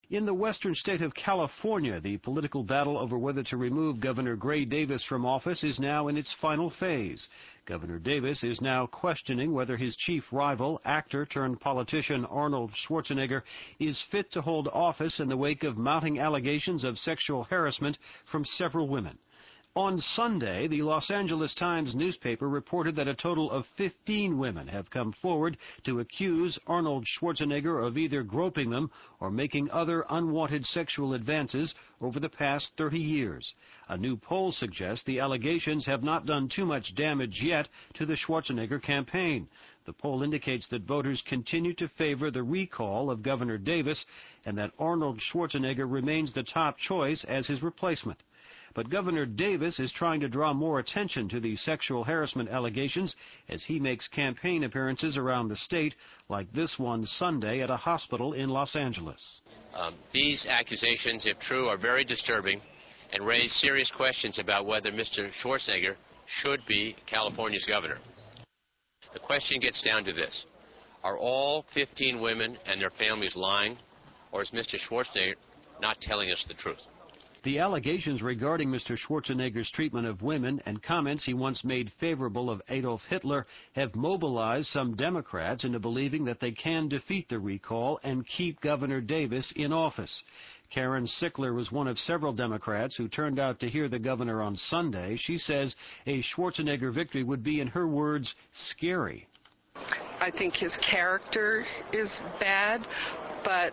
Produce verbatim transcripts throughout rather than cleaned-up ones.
In the western state of California, the political battle over whether to remove Governor Gray Davis from office is now in its final phase. Governor Davis is now questioning whether his chief rival, actor-turned-politician Arnold Schwarzenegger, is fit to hold office in the wake of mounting allegations of sexual harassment from several women. On Sunday, the Los Angeles Times newspaper reported that a total of fifteen women have come forward to accuse Arnold Schwarzenegger of either groping them or making other unwanted sexual advances over the past thirty years. A new poll suggests the allegations have not done too much damage yet to the Schwarzenegger campaign. The poll indicates that voters continue to favor the recall of Governor Davis and that Arnold Schwarzenegger remains the top choice as his replacement. But Governor Davis is trying to draw more attention to the sexual harassment allegations as he makes campaign appearances around the state, like this one Sunday at a hospital in Los Angeles. Um, these accusations, if true, are very disturbing and raise serious questions about whether Mister Schwarzenegger should be California's governor. The question gets down to this. Are all fifteen women and their families lying, or is Mister Schwarzenegger not telling us the truth? The allegations regarding Mister Schwarzenegger's treatment of women and comments he once made favorable of Adolf Hitler have mobilized some Democrats into believing that they can defeat the recall and keep Governor Davis in office. Karen Sickler was one of several Democrats who turned out to hear the governor on Sunday. She says a Schwarzenegger victory would be, in her words, scary. I think his character is bad, but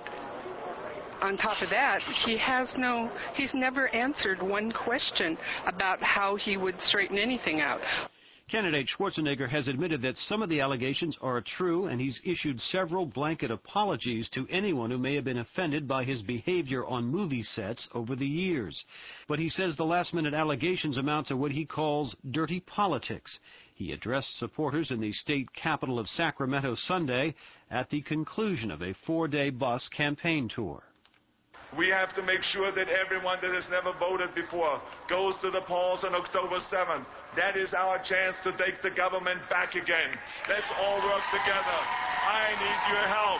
on top of that, he has no, he's never answered one question about how he would straighten anything out. Candidate Schwarzenegger has admitted that some of the allegations are true, and he's issued several blanket apologies to anyone who may have been offended by his behavior on movie sets over the years. But he says the last-minute allegations amount to what he calls dirty politics. He addressed supporters in the state capital of Sacramento Sunday at the conclusion of a four-day bus campaign tour. We have to make sure that everyone that has never voted before goes to the polls on October seventh. That is our chance to take the government back again. Let's all work together. I need your help.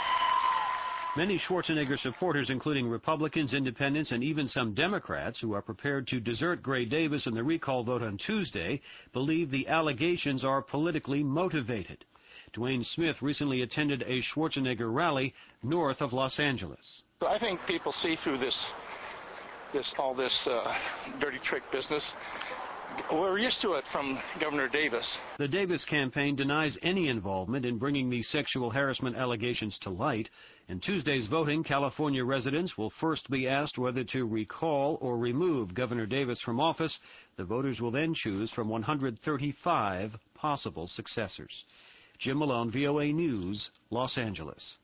Many Schwarzenegger supporters, including Republicans, independents, and even some Democrats who are prepared to desert Gray Davis in the recall vote on Tuesday, believe the allegations are politically motivated. Dwayne Smith recently attended a Schwarzenegger rally north of Los Angeles. I think people see through this, this all this uh, dirty trick business. We're used to it from Governor Davis. The Davis campaign denies any involvement in bringing these sexual harassment allegations to light. In Tuesday's voting, California residents will first be asked whether to recall or remove Governor Davis from office. The voters will then choose from one hundred thirty-five possible successors. Jim Malone, V O A News, Los Angeles.